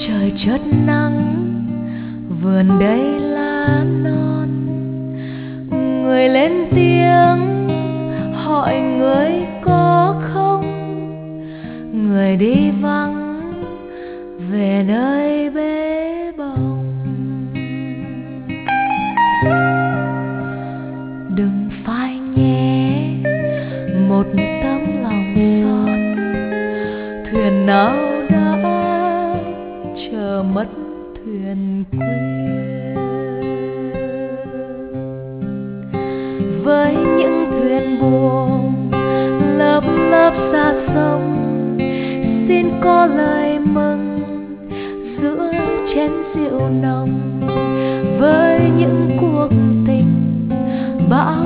Trời chớt nắng, vườn đầy lá non, người lên tiếng hỏi người có không, người đi vắng về nơi bế bồng. Đừng phai nhé một tấm lòng son, thuyền nào đã chờ mất thuyền quyên. Với những thuyền buồm lấp lấp xa sông, xin có lời mừng giữa chén rượu nồng. Với những cuộc tình bão